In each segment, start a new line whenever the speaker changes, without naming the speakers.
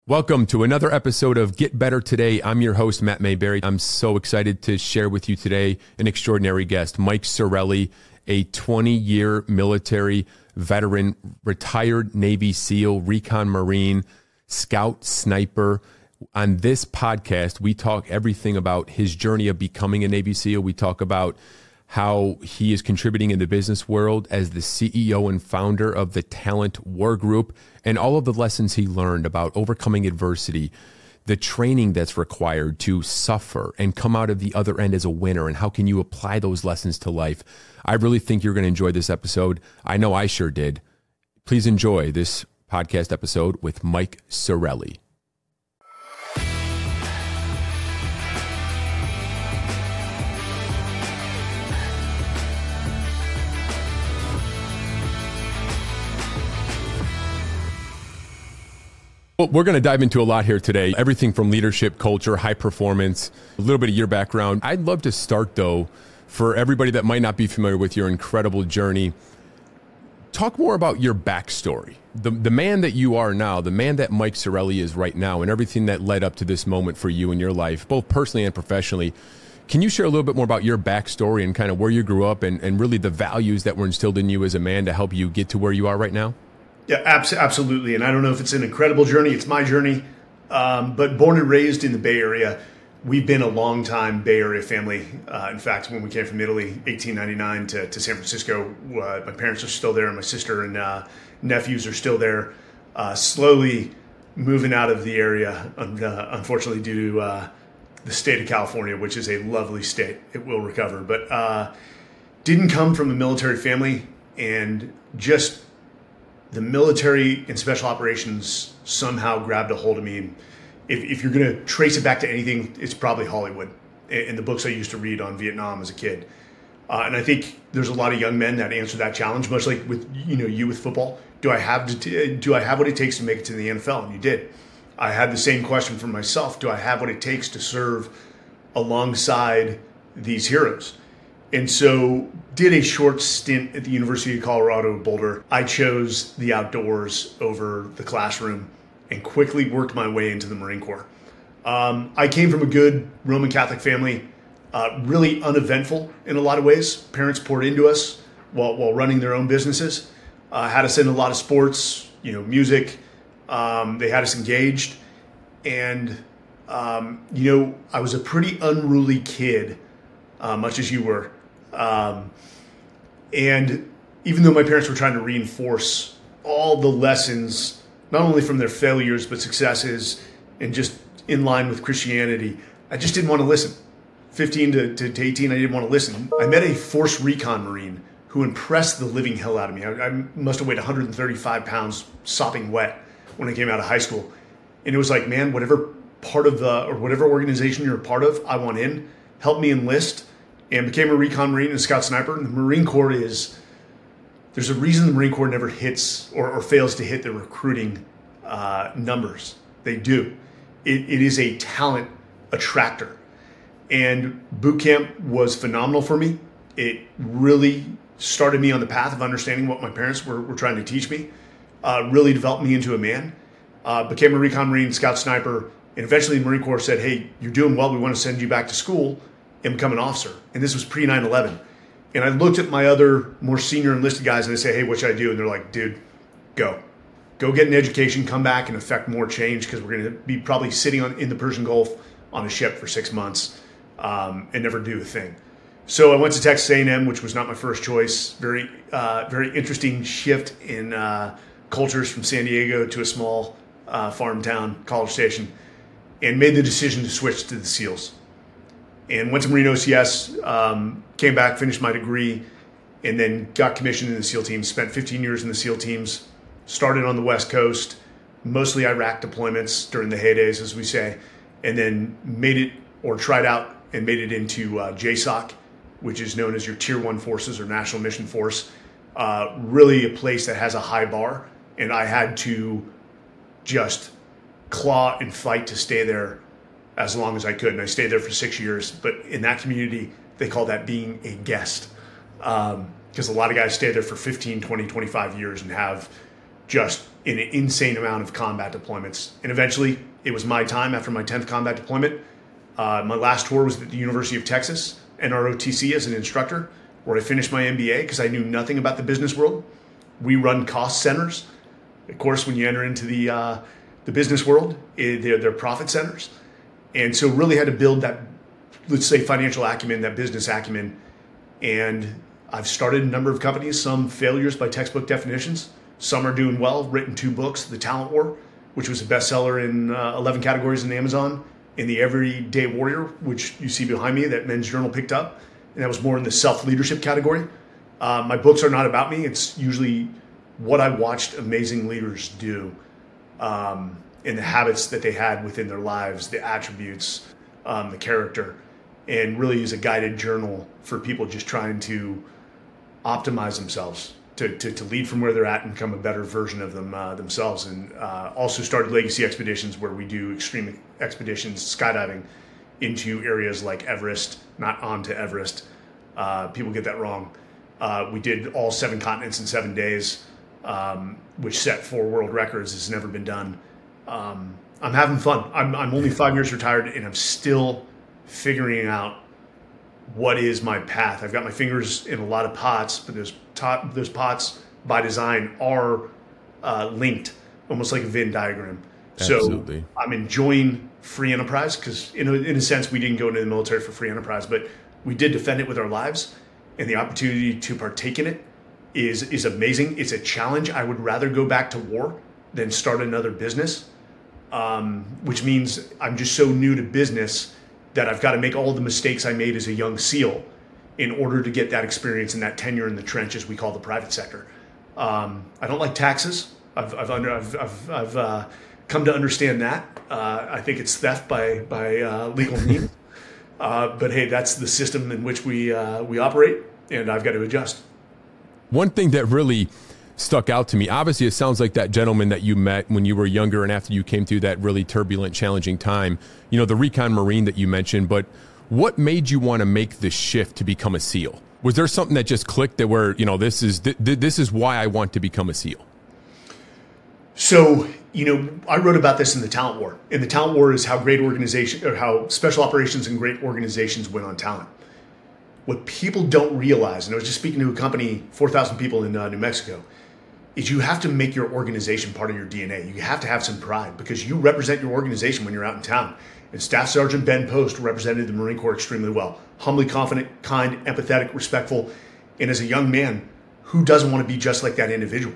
Welcome to another episode of Get Better Today. I'm your host, Matt Mayberry. I'm so excited to share with you today an extraordinary guest, Mike Sarraille, a 20-year military veteran, retired Navy SEAL, recon Marine, scout, sniper. On this podcast, we talk everything about his journey of becoming a Navy SEAL. We talk about how he is contributing in the business world as the CEO and founder of the Talent War Group, and all of the lessons he learned about overcoming adversity, the training that's required to suffer and come out of the other end as a winner, and how can you apply those lessons to life. I really think you're going to enjoy this episode. I know I sure did. Please enjoy this podcast episode with Mike Sarraille. Well, we're going to dive into a lot here today. Everything from leadership, culture, high performance, a little bit of your background. I'd love to start, though, for everybody that might not be familiar with your incredible journey. Talk more about your backstory. The man that you are now, the man that Mike Sarraille is right now, and everything that led up to this moment for you in your life, both personally and professionally. Can you share a little bit more about your backstory and kind of where you grew up and really the values that were instilled in you as a man to help you get to where you are right now?
Yeah, absolutely. And I don't know if it's an incredible journey. It's my journey. But born and raised in the Bay Area, we've been a long-time Bay Area family. In fact, when we came from Italy, 1899 to San Francisco, my parents are still there, and my sister and nephews are still there, slowly moving out of the area, unfortunately, due to the state of California, which is a lovely state. It will recover. But didn't come from a military family, and just the military and special operations somehow grabbed a hold of me. If you're going to trace it back to anything, it's probably Hollywood and the books I used to read on Vietnam as a kid. And I think there's a lot of young men that answer that challenge, much like with you with football. Do I have what it takes to make it to the NFL? And you did. I had the same question for myself. Do I have what it takes to serve alongside these heroes? And so did a short stint at the University of Colorado Boulder. I chose the outdoors over the classroom and quickly worked my way into the Marine Corps. I came from a good Roman Catholic family, really uneventful in a lot of ways. Parents poured into us while running their own businesses, had us in a lot of sports, music. They had us engaged. And, I was a pretty unruly kid, much as you were. And even though my parents were trying to reinforce all the lessons, not only from their failures, but successes, and just in line with Christianity, I just didn't want to listen. 15 to 18, I didn't want to listen. I met a force recon Marine who impressed the living hell out of me. I must have weighed 135 pounds sopping wet when I came out of high school. And it was like, man, whatever part of whatever organization you're a part of, I want in. Help me enlist. And became a recon Marine and a scout sniper. And the Marine Corps there's a reason the Marine Corps never hits or fails to hit the recruiting numbers. They do. It is a talent attractor. And boot camp was phenomenal for me. It really started me on the path of understanding what my parents were trying to teach me. Really developed me into a man. Became a recon Marine, scout sniper. And eventually the Marine Corps said, hey, you're doing well. We want to send you back to school and become an officer. And this was pre 9/11. And I looked at my other more senior enlisted guys and they say, hey, what should I do? And they're like, dude, go get an education, come back and affect more change, because we're going to be probably sitting in the Persian Gulf on a ship for 6 months and never do a thing. So I went to Texas A&M, which was not my first choice. Very interesting shift in cultures from San Diego to a small farm town, College Station, and made the decision to switch to the SEALs. And went to Marine OCS, came back, finished my degree, and then got commissioned in the SEAL teams. Spent 15 years in the SEAL teams. Started on the West Coast, mostly Iraq deployments during the heydays, as we say, and then tried out and made it into JSOC, which is known as your Tier 1 forces or National Mission Force. Really a place that has a high bar, and I had to just claw and fight to stay there as long as I could. And I stayed there for 6 years. But in that community, they call that being a guest. Because a lot of guys stay there for 15, 20, 25 years and have just an insane amount of combat deployments. And eventually, it was my time after my 10th combat deployment. My last tour was at the University of Texas, NROTC, as an instructor, where I finished my MBA because I knew nothing about the business world. We run cost centers. Of course, when you enter into the business world, they're profit centers. And so really had to build that, let's say, financial acumen, that business acumen. And I've started a number of companies, some failures by textbook definitions. Some are doing well, written 2 books, The Talent War, which was a bestseller in 11 categories in Amazon, and The Everyday Warrior, which you see behind me that Men's Journal picked up. And that was more in the self-leadership category. My books are not about me. It's usually what I watched amazing leaders do, and the habits that they had within their lives, the attributes, the character, and really is a guided journal for people just trying to optimize themselves, to lead from where they're at and become a better version of themselves. And also started Legacy Expeditions, where we do extreme expeditions, skydiving, into areas like Everest, not onto Everest. People get that wrong. We did all 7 continents in 7 days, which set 4 world records. It's never been done. I'm having fun. I'm only 5 years retired, and I'm still figuring out what is my path. I've got my fingers in a lot of pots, but those pots by design are linked, almost like a Venn diagram.
Absolutely.
So I'm enjoying free enterprise because in a sense we didn't go into the military for free enterprise, but we did defend it with our lives, and the opportunity to partake in it is amazing. It's a challenge. I would rather go back to war than start another business, which means I'm just so new to business that I've got to make all the mistakes I made as a young SEAL in order to get that experience and that tenure in the trenches we call the private sector. I don't like taxes. I've come to understand that. I think it's theft by legal means. But hey, that's the system in which we operate, and I've got to adjust.
One thing that really stuck out to me, obviously it sounds like that gentleman that you met when you were younger and after you came through that really turbulent, challenging time, the recon Marine that you mentioned, but what made you want to make the shift to become a SEAL? Was there something that just clicked that where, this is why I want to become a SEAL?
So, I wrote about this in The Talent War. And The Talent War is how how special operations and great organizations win on talent. What people don't realize, and I was just speaking to a company, 4,000 people in New Mexico, is you have to make your organization part of your DNA. You have to have some pride because you represent your organization when you're out in town. And Staff Sergeant Ben Post represented the Marine Corps extremely well. Humbly confident, kind, empathetic, respectful. And as a young man, who doesn't want to be just like that individual?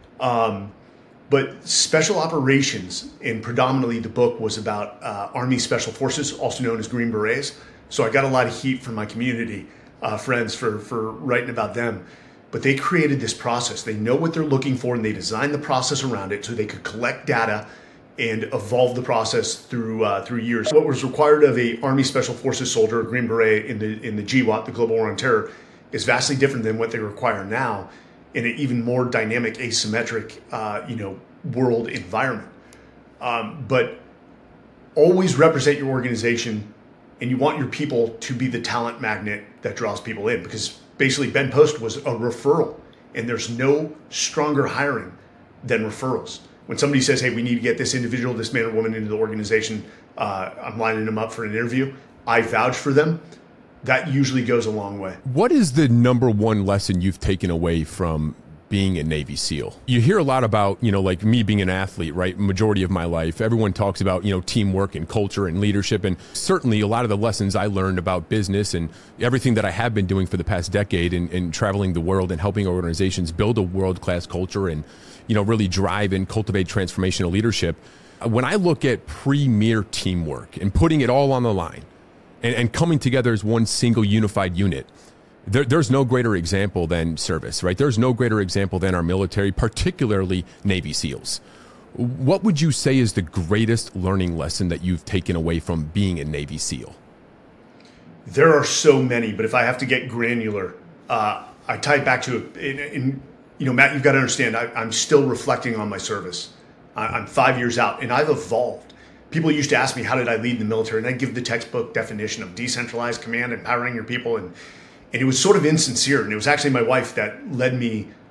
But special operations, and predominantly the book was about Army Special Forces, also known as Green Berets. So I got a lot of heat from my community friends for writing about them. But they created this process. They know what they're looking for, and they designed the process around it so they could collect data and evolve the process through years. What was required of a Army Special Forces soldier, a Green Beret in the GWOT, the Global War on Terror, is vastly different than what they require now in an even more dynamic, asymmetric, world environment. But always represent your organization, and you want your people to be the talent magnet that draws people in, because basically Ben Post was a referral, and there's no stronger hiring than referrals. When somebody says, hey, we need to get this individual, this man or woman into the organization, I'm lining them up for an interview, I vouch for them, that usually goes a long way. What
is the number one lesson you've taken away from being a Navy SEAL? You hear a lot about, like me being an athlete, right? Majority of my life, everyone talks about, teamwork and culture and leadership. And certainly a lot of the lessons I learned about business and everything that I have been doing for the past decade in traveling the world and helping organizations build a world-class culture and, really drive and cultivate transformational leadership. When I look at premier teamwork and putting it all on the line and coming together as one single unified unit, there's no greater example than service, right? There's no greater example than our military, particularly Navy SEALs. What would you say is the greatest learning lesson that you've taken away from being a Navy SEAL?
There are so many, but if I have to get granular, I tie it back to, Matt, you've got to understand, I'm still reflecting on my service. I'm 5 years out, and I've evolved. People used to ask me, how did I lead in the military? And I'd give the textbook definition of decentralized command, empowering your people, and it was sort of insincere. And it was actually my wife that led me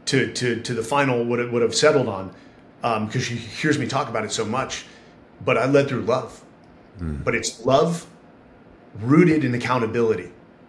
to the final what I've settled on, because she hears me talk about it so much. But I led through love. But it's love rooted in accountability.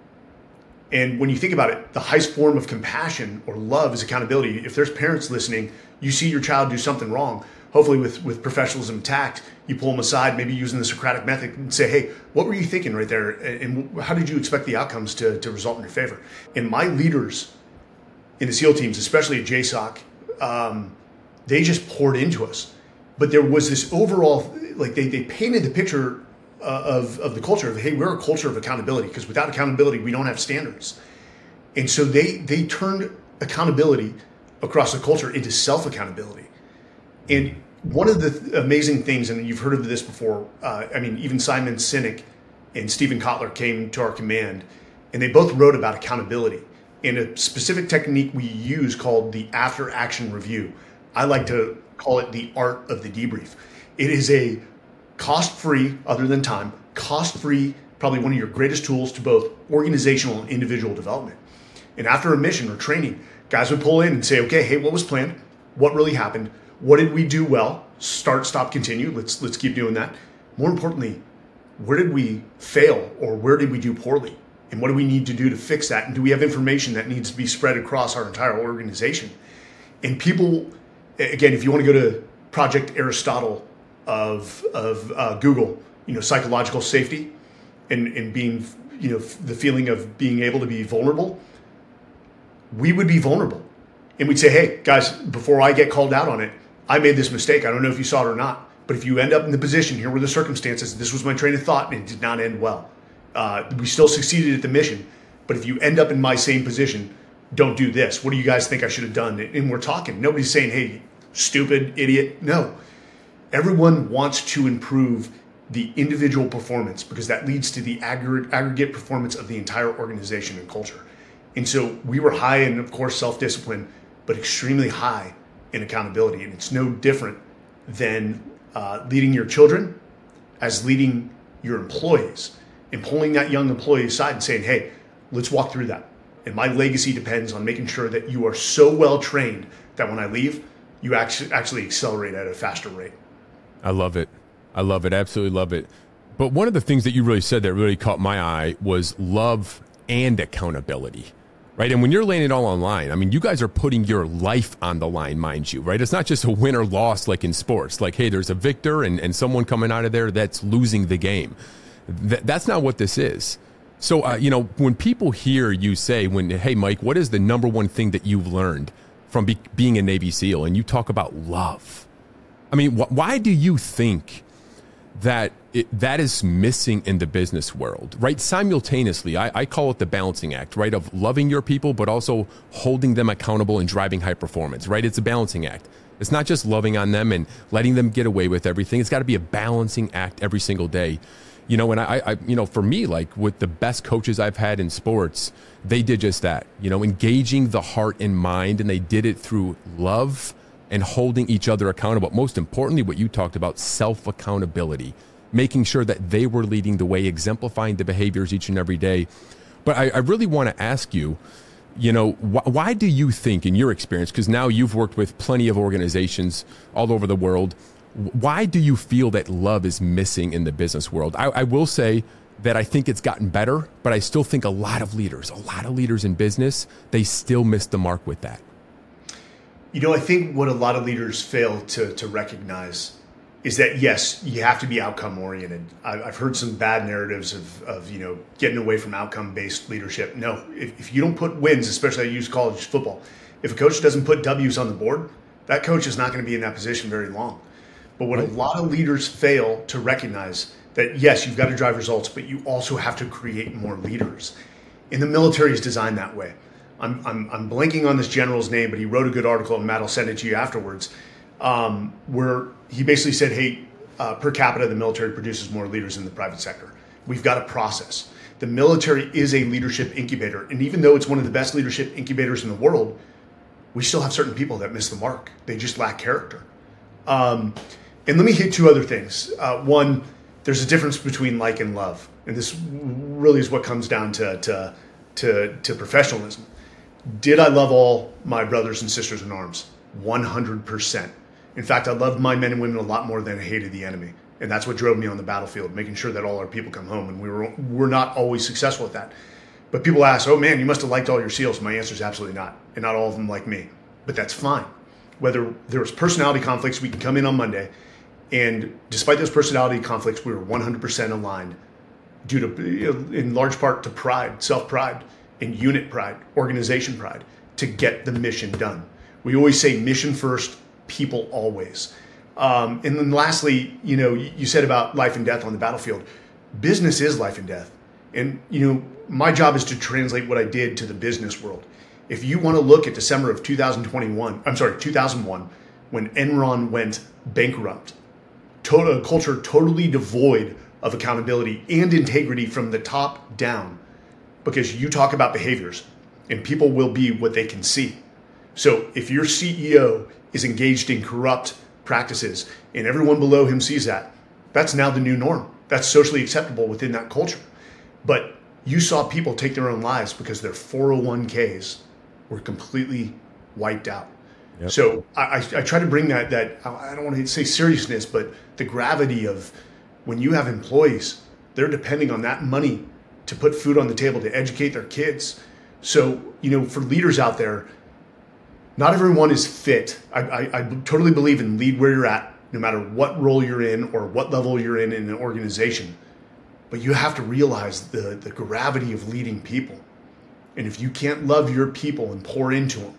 And when you think about it, the highest form of compassion or love is accountability. If there's parents listening, you see your child do something wrong, hopefully with professionalism tact, you pull them aside, maybe using the Socratic method, and say, hey, what were you thinking right there? And how did you expect the outcomes to result in your favor? And my leaders in the SEAL teams, especially at JSOC, they just poured into us. But there was this overall, like they painted the picture of the culture of, hey, we're a culture of accountability, because without accountability, we don't have standards. And so they turned accountability across the culture into self-accountability. And one of the amazing things, and you've heard of this before, even Simon Sinek and Stephen Kotler came to our command, and they both wrote about accountability and a specific technique we use called the after-action review. I like to call it the art of the debrief. It is a cost-free, other than time, cost-free, probably one of your greatest tools to both organizational and individual development. And after a mission or training, guys would pull in and say, okay, hey, what was planned? What really happened? What did we do well? Start, stop, continue. Let's keep doing that. More importantly, where did we fail, or where did we do poorly? And what do we need to do to fix that? And do we have information that needs to be spread across our entire organization? And people, again, if you want to go to Project Aristotle of Google, psychological safety and being, the feeling of being able to be vulnerable, we would be vulnerable. And we'd say, hey, guys, before I get called out on it, I made this mistake. I don't know if you saw it or not. But if you end up in the position, here were the circumstances, this was my train of thought, and it did not end well. We still succeeded at the mission. But if you end up in my same position, don't do this. What do you guys think I should have done? And we're talking. Nobody's saying, hey, stupid, idiot. No. Everyone wants to improve the individual performance, because that leads to the aggregate performance of the entire organization and culture. And so we were high in, of course, self-discipline, but extremely high in accountability. And it's no different than leading your children as leading your employees, and pulling that young employee aside and saying, hey, let's walk through that. And my legacy depends on making sure that you are so well trained that when I leave, you actually accelerate at a faster rate.
I love it. I love it. Absolutely love it. But one of the things that you really said that really caught my eye was love and accountability, right? And when you're laying it all online, you guys are putting your life on the line, mind you, right? It's not just a win or loss like in sports. Like, hey, there's a victor and someone coming out of there that's losing the game. That's not what this is. So, when people hear you say, hey, Mike, what is the number one thing that you've learned from being a Navy SEAL? And you talk about love. Why do you think that that is missing in the business world, right? Simultaneously, I call it the balancing act, right? Of loving your people, but also holding them accountable and driving high performance, right? It's a balancing act. It's not just loving on them and letting them get away with everything. It's got to be a balancing act every single day. And I for me, like with the best coaches I've had in sports, they did just that, engaging the heart and mind, and they did it through love and holding each other accountable. But most importantly, what you talked about, self-accountability, making sure that they were leading the way, exemplifying the behaviors each and every day. But I really want to ask you, why do you think, in your experience, because now you've worked with plenty of organizations all over the world, why do you feel that love is missing in the business world? I will say that I think it's gotten better, but I still think a lot of leaders in business, they still miss the mark with that.
I think what a lot of leaders fail to recognize is that, yes, you have to be outcome oriented. I've heard some bad narratives of getting away from outcome-based leadership. No, if you don't put wins, especially I use college football, if a coach doesn't put W's on the board, that coach is not going to be in that position very long. But what a lot of leaders fail to recognize that, yes, you've got to drive results, but you also have to create more leaders. And the military is designed that way. I'm blanking on this general's name, but he wrote a good article, and Matt, I'll send it to you afterwards, where he basically said, hey, per capita, the military produces more leaders than the private sector. We've got a process. The military is a leadership incubator. And even though it's one of the best leadership incubators in the world, we still have certain people that miss the mark. They just lack character. And let me hit two other things. One, there's a difference between like and love. And this really is what comes down to professionalism. Did I love all my brothers and sisters in arms? 100%. In fact, I loved my men and women a lot more than I hated the enemy. And that's what drove me on the battlefield, making sure that all our people come home. And we're not always successful at that. But people ask, oh man, you must have liked all your SEALs. My answer is absolutely not. And not all of them like me. But that's fine. Whether there was personality conflicts, we can come in on Monday. And despite those personality conflicts, we were 100% aligned due to, in large part, to pride, self-pride, and unit pride, organization pride, to get the mission done. We always say mission first, people always. And then lastly, you said about life and death on the battlefield. Business is life and death. And, my job is to translate what I did to the business world. If you want to look at December of 2001, when Enron went bankrupt, a culture totally devoid of accountability and integrity from the top down, because you talk about behaviors and people will be what they can see. So if your CEO is engaged in corrupt practices and everyone below him sees that, that's now the new norm. That's socially acceptable within that culture. But you saw people take their own lives because their 401ks were completely wiped out. Yep. So I try to bring that I don't want to say seriousness, but the gravity of when you have employees, they're depending on that money to put food on the table, to educate their kids. So, for leaders out there, not everyone is fit. I totally believe in lead where you're at, no matter what role you're in or what level you're in an organization. But you have to realize the gravity of leading people. And if you can't love your people and pour into them,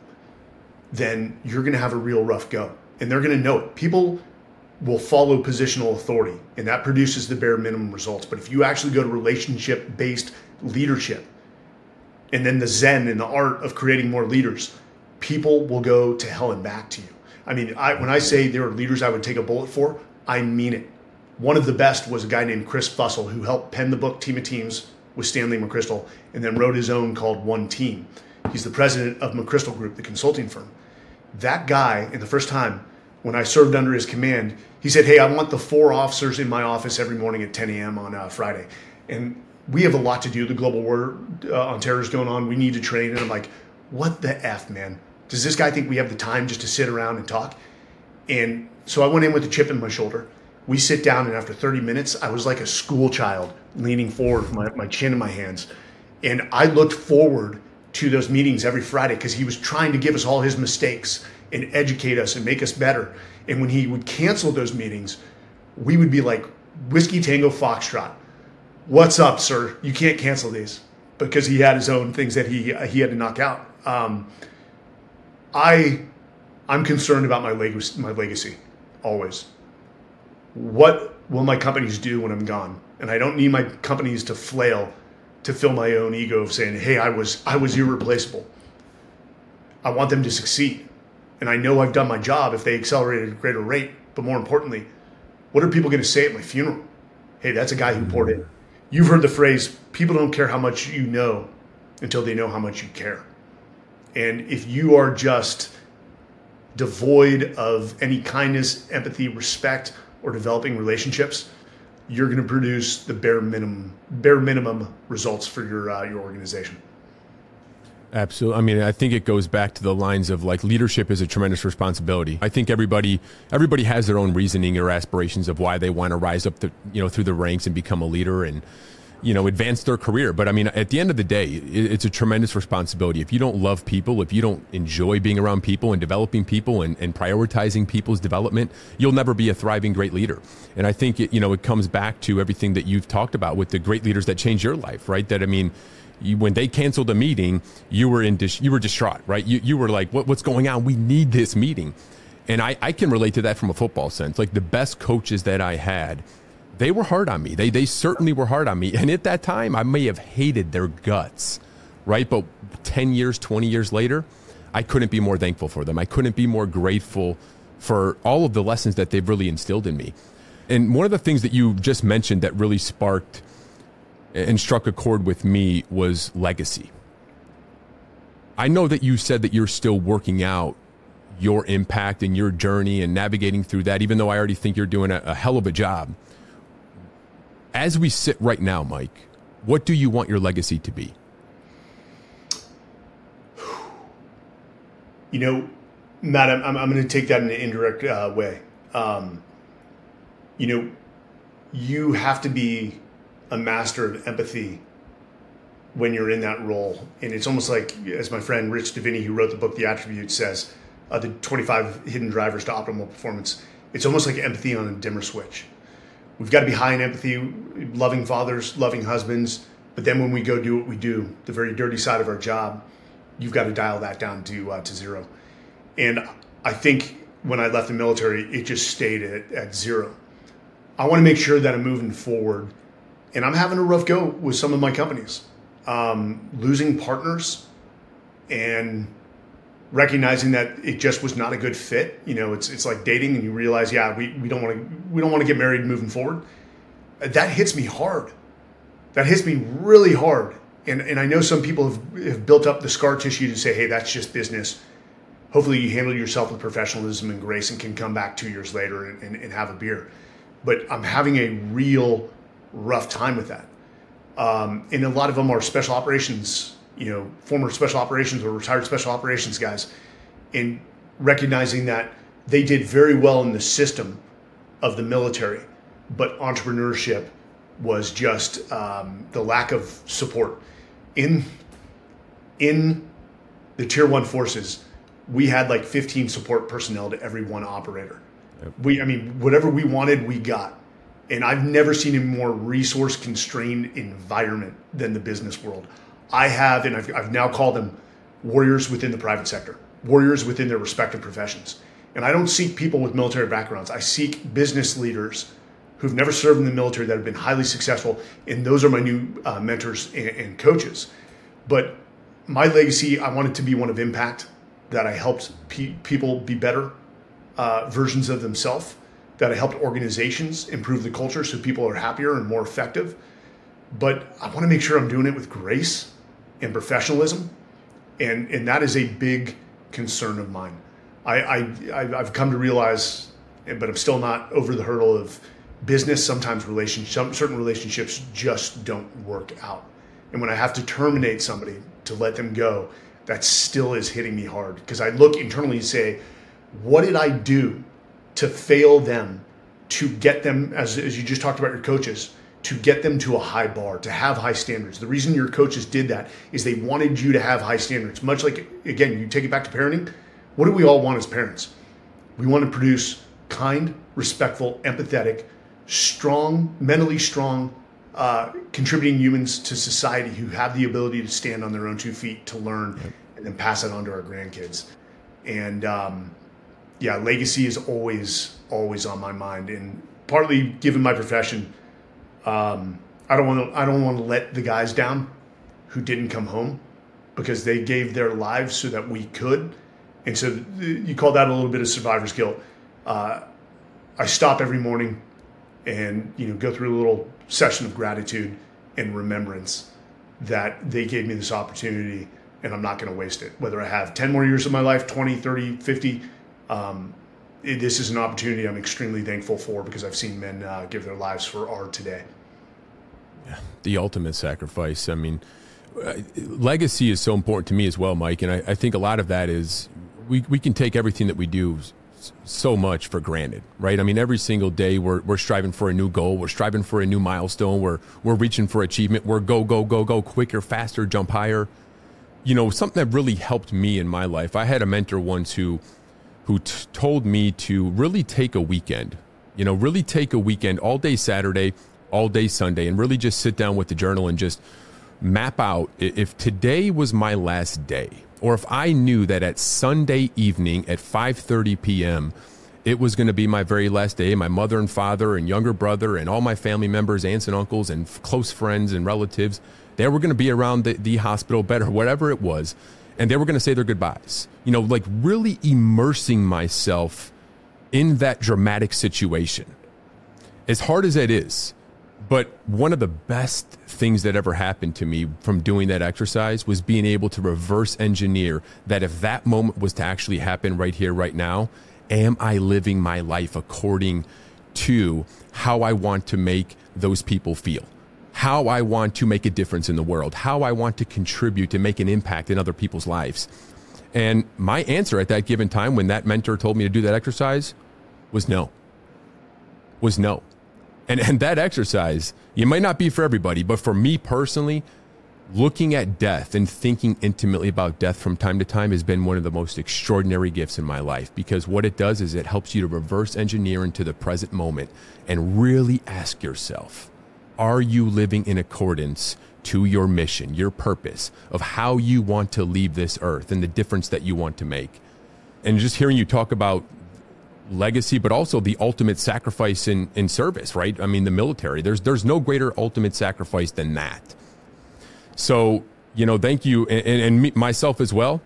then you're going to have a real rough go. And they're going to know it. People will follow positional authority, and that produces the bare minimum results. But if you actually go to relationship-based leadership, and then the Zen and the art of creating more leaders, people will go to hell and back to you. I mean, when I say there are leaders I would take a bullet for, I mean it. One of the best was a guy named Chris Fussell, who helped pen the book Team of Teams with Stanley McChrystal, and then wrote his own called One Team. He's the president of McChrystal Group, the consulting firm. That guy, in the first time when I served under his command, he said, hey, I want the 4 officers in my office every morning at 10 a.m. on Friday. And we have a lot to do. The global war on terror is going on. We need to train. And I'm like, what the F, man? Does this guy think we have the time just to sit around and talk? And so I went in with a chip in my shoulder. We sit down, and after 30 minutes, I was like a school child leaning forward with my chin in my hands. And I looked forward to those meetings every Friday because he was trying to give us all his mistakes and educate us and make us better. And when he would cancel those meetings, we would be like, Whiskey Tango Foxtrot, what's up, sir? You can't cancel these, because he had his own things that he had to knock out. I'm concerned about my legacy, always. What will my companies do when I'm gone? And I don't need my companies to flail to fill my own ego of saying, hey, I was irreplaceable. I want them to succeed. And I know I've done my job if they accelerate at a greater rate. But more importantly, what are people going to say at my funeral? Hey, that's a guy who poured in. You've heard the phrase, people don't care how much you know until they know how much you care. And if you are just devoid of any kindness, empathy, respect, or developing relationships, you're going to produce the bare minimum results for your organization.
Absolutely. I mean, I think it goes back to the lines of like leadership is a tremendous responsibility. I think everybody has their own reasoning or aspirations of why they want to rise up through the ranks and become a leader and, advance their career. But I mean, at the end of the day, it's a tremendous responsibility. If you don't love people, if you don't enjoy being around people and developing people and prioritizing people's development, you'll never be a thriving great leader. And I think, it comes back to everything that you've talked about with the great leaders that change your life, right? That, I mean, when they canceled a meeting, you were distraught, right? You were like, what's going on? We need this meeting. And I can relate to that from a football sense. Like the best coaches that I had, they were hard on me. They certainly were hard on me. And at that time, I may have hated their guts, right? But 10 years, 20 years later, I couldn't be more thankful for them. I couldn't be more grateful for all of the lessons that they've really instilled in me. And one of the things that you just mentioned that really sparked and struck a chord with me was legacy. I know that you said that you're still working out your impact and your journey and navigating through that, even though I already think you're doing a hell of a job. As we sit right now, Mike, what do you want your legacy to be?
Matt, I'm going to take that in an indirect way. You have to be a master of empathy when you're in that role. And it's almost like, as my friend Rich Davini, who wrote the book The Attributes, says, the 25 hidden drivers to optimal performance, it's almost like empathy on a dimmer switch. We've got to be high in empathy, loving fathers, loving husbands. But then when we go do what we do, the very dirty side of our job, you've got to dial that down to zero. And I think when I left the military, it just stayed at zero. I want to make sure that I'm moving forward. And I'm having a rough go with some of my companies. Losing partners and recognizing that it just was not a good fit. It's like dating, and you realize, we don't want to get married moving forward. That hits me hard. That hits me really hard. And I know some people have built up the scar tissue to say, hey, that's just business. Hopefully you handle yourself with professionalism and grace and can come back 2 years later and have a beer. But I'm having a real rough time with that. And a lot of them are special operations, former special operations or retired special operations guys, and recognizing that they did very well in the system of the military, but entrepreneurship was just the lack of support. In the Tier 1 forces, we had like 15 support personnel to every one operator. Yep. Whatever we wanted, we got. And I've never seen a more resource-constrained environment than the business world. I have, and I've now called them warriors within the private sector, warriors within their respective professions. And I don't seek people with military backgrounds. I seek business leaders who've never served in the military that have been highly successful, and those are my new mentors and coaches. But my legacy, I want it to be one of impact, that I helped people be better versions of themselves, that I helped organizations improve the culture so people are happier and more effective. But I want to make sure I'm doing it with grace and professionalism, and that is a big concern of mine. I've come to realize, but I'm still not over the hurdle of business. Sometimes certain relationships just don't work out. And when I have to terminate somebody to let them go, that still is hitting me hard, because I look internally and say, what did I do to fail them, to get them, as you just talked about your coaches, to get them to a high bar, to have high standards? The reason your coaches did that is they wanted you to have high standards. Much like, again, you take it back to parenting. What do we all want as parents? We want to produce kind, respectful, empathetic, strong, mentally strong, contributing humans to society who have the ability to stand on their own 2 feet, to learn, yep, and then pass it on to our grandkids. And legacy is always on my mind. And partly, given my profession, I don't want to let the guys down who didn't come home, because they gave their lives so that we could. And so you call that a little bit of survivor's guilt. I stop every morning and go through a little session of gratitude and remembrance that they gave me this opportunity, and I'm not going to waste it. Whether I have 10 more years of my life, 20, 30, 50, this is an opportunity I'm extremely thankful for, because I've seen men give their lives for our today.
Yeah, the ultimate sacrifice. Legacy is so important to me as well, Mike, and I think a lot of that is we can take everything that we do so much for granted, right? Every single day we're striving for a new goal, we're striving for a new milestone, we're reaching for achievement, we're go, quicker, faster, jump higher. Something that really helped me in my life, I had a mentor once who told me to really take a weekend, all day Saturday, all day Sunday, and really just sit down with the journal and just map out, if today was my last day, or if I knew that at Sunday evening at 5:30 p.m., it was going to be my very last day, my mother and father and younger brother and all my family members, aunts and uncles and close friends and relatives, they were going to be around the hospital bed or whatever it was, and they were going to say their goodbyes. Really immersing myself in that dramatic situation. As hard as that is, but one of the best things that ever happened to me from doing that exercise was being able to reverse engineer that if that moment was to actually happen right here, right now, am I living my life according to how I want to make those people feel, how I want to make a difference in the world, how I want to contribute to make an impact in other people's lives. And my answer at that given time when that mentor told me to do that exercise was no. And that exercise, it might not be for everybody, but for me personally, looking at death and thinking intimately about death from time to time has been one of the most extraordinary gifts in my life, because what it does is it helps you to reverse engineer into the present moment and really ask yourself, are you living in accordance to your mission, your purpose of how you want to leave this earth and the difference that you want to make? And just hearing you talk about legacy, but also the ultimate sacrifice in service, right? I mean, the military, there's no greater ultimate sacrifice than that. So, thank you. And me, myself as well.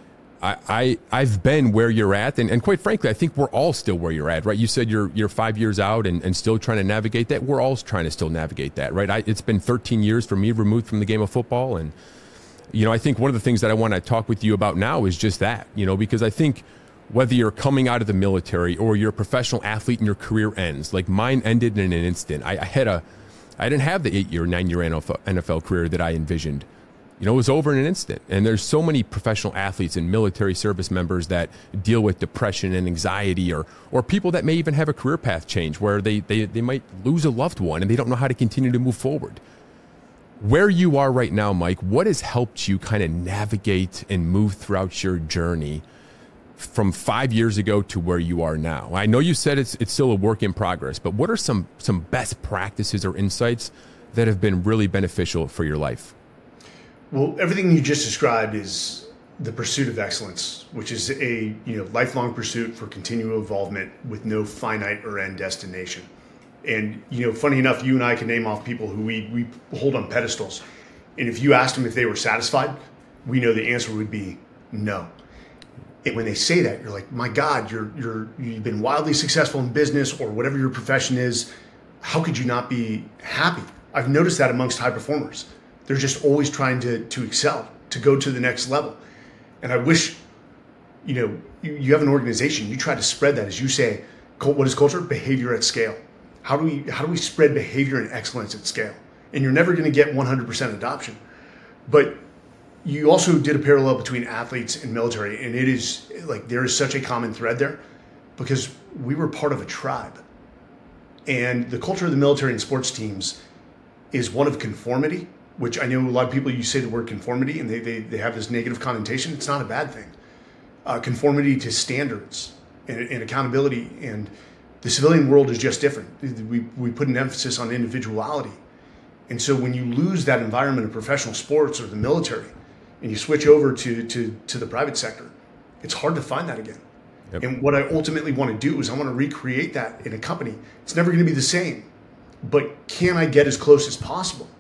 I've been where you're at. And quite frankly, I think we're all still where you're at, right? You said you're 5 years out and still trying to navigate that. We're all trying to still navigate that, right? It's been 13 years for me removed from the game of football. And, I think one of the things that I want to talk with you about now is just that, because I think whether you're coming out of the military or you're a professional athlete and your career ends, like mine ended in an instant. I didn't have the 8-year, 9-year NFL career that I envisioned. It was over in an instant. And there's so many professional athletes and military service members that deal with depression and anxiety, or people that may even have a career path change where they might lose a loved one and they don't know how to continue to move forward. Where you are right now, Mike, what has helped you kind of navigate and move throughout your journey from 5 years ago to where you are now? I know you said it's still a work in progress, but what are some best practices or insights that have been really beneficial for your life?
Well, everything you just described is the pursuit of excellence, which is a lifelong pursuit for continual involvement with no finite or end destination. And funny enough, you and I can name off people who we hold on pedestals, and if you asked them if they were satisfied, we know the answer would be no. And when they say that, you're like, my God, you've been wildly successful in business or whatever your profession is. How could you not be happy? I've noticed that amongst high performers. They're just always trying to excel, to go to the next level. And I wish, you have an organization, you try to spread that, as you say, what is culture? Behavior at scale. How do we spread behavior and excellence at scale? And you're never going to get 100% adoption. But you also did a parallel between athletes and military, and it is like there is such a common thread there because we were part of a tribe. And the culture of the military and sports teams is one of conformity, which I know a lot of people, you say the word conformity and they have this negative connotation. It's not a bad thing. Conformity to standards and accountability. And the civilian world is just different. We put an emphasis on individuality. And so when you lose that environment of professional sports or the military and you switch over to the private sector, it's hard to find that again. Yep. And what I ultimately want to do is I want to recreate that in a company. It's never going to be the same, but can I get as close as possible?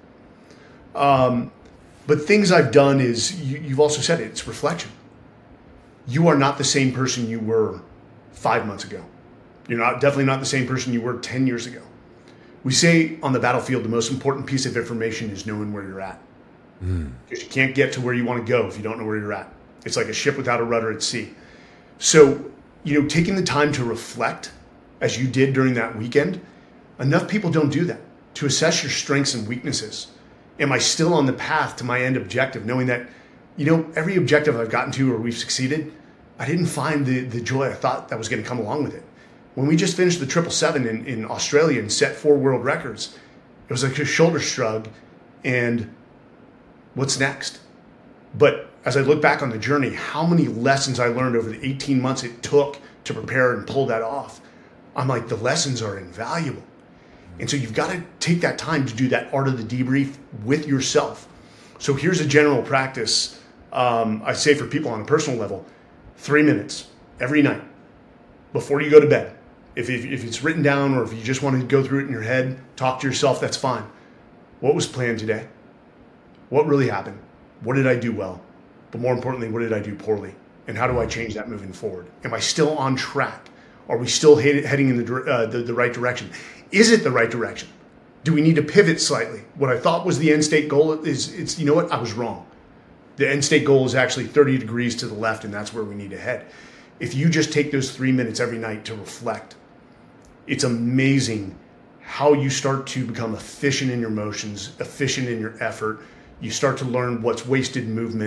But things I've done is, you've also said it, it's reflection. You are not the same person you were 5 months ago. You're definitely not the same person you were 10 years ago. We say on the battlefield, the most important piece of information is knowing where you're at. Because you can't get to where you want to go if you don't know where you're at. It's like a ship without a rudder at sea. So, taking the time to reflect, as you did during that weekend, enough people don't do that, to assess your strengths and weaknesses. Am I still on the path to my end objective, knowing that, every objective I've gotten to or we've succeeded, I didn't find the joy I thought that was going to come along with it. When we just finished the 777 in Australia and set 4 world records, it was like a shoulder shrug and what's next? But as I look back on the journey, how many lessons I learned over the 18 months it took to prepare and pull that off. I'm like, the lessons are invaluable. And so you've got to take that time to do that art of the debrief with yourself. So here's a general practice. I say for people on a personal level, 3 minutes every night before you go to bed. If it's written down or if you just want to go through it in your head, talk to yourself, that's fine. What was planned today? What really happened? What did I do well? But more importantly, what did I do poorly? And how do I change that moving forward? Am I still on track? Are we still heading in the right direction? Is it the right direction? Do we need to pivot slightly? What I thought was the end state goal it's you know what? I was wrong. The end state goal is actually 30 degrees to the left, and that's where we need to head. If you just take those 3 minutes every night to reflect, it's amazing how you start to become efficient in your motions, efficient in your effort. You start to learn what's wasted movement,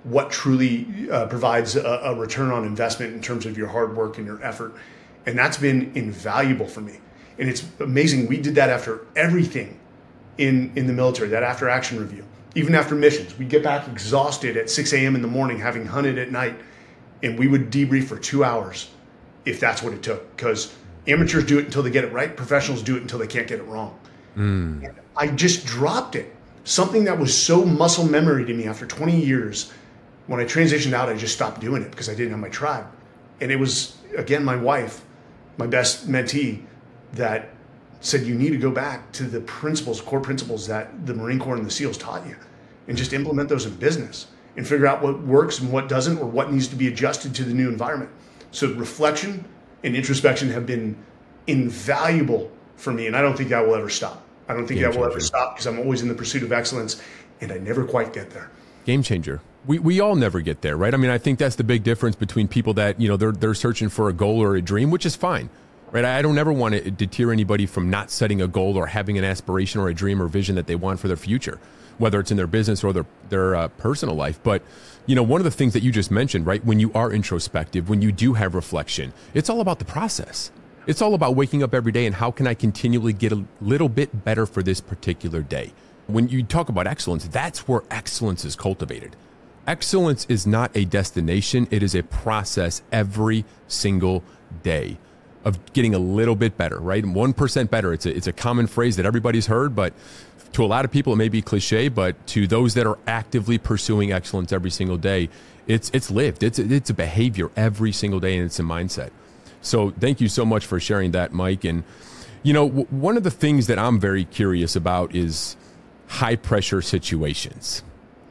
what truly provides a return on investment in terms of your hard work and your effort. And that's been invaluable for me. And it's amazing. We did that after everything in the military, that after action review, even after missions. We'd get back exhausted at 6 a.m. in the morning, having hunted at night, and we would debrief for 2 hours if that's what it took. Because amateurs do it until they get it right. Professionals do it until they can't get it wrong. And I just dropped it. Something that was so muscle memory to me after 20 years, when I transitioned out, I just stopped doing it because I didn't have my tribe. And it was, again, my wife, my best mentee, that said, you need to go back to the principles, core principles that the Marine Corps and the SEALs taught you, and just implement those in business and figure out what works and what doesn't, or what needs to be adjusted to the new environment. So reflection and introspection have been invaluable for me, and I don't think that will ever stop. I don't think that will ever stop, because I'm always in the pursuit of excellence, and I never quite get there.
Game changer. We all never get there, right? I mean, I think that's the big difference between people that, they're searching for a goal or a dream, which is fine, right? I don't ever want to deter anybody from not setting a goal or having an aspiration or a dream or vision that they want for their future, whether it's in their business or their personal life. But, one of the things that you just mentioned, right? When you are introspective, when you do have reflection, it's all about the process. It's all about waking up every day and how can I continually get a little bit better for this particular day. When you talk about excellence, that's where excellence is cultivated. Excellence is not a destination. It is a process every single day of getting a little bit better, right? 1% better. It's a common phrase that everybody's heard, but to a lot of people, it may be cliche, but to those that are actively pursuing excellence every single day, it's lived. It's a behavior every single day, and it's a mindset. So thank you so much for sharing that, Mike. And, one of the things that I'm very curious about is high pressure situations,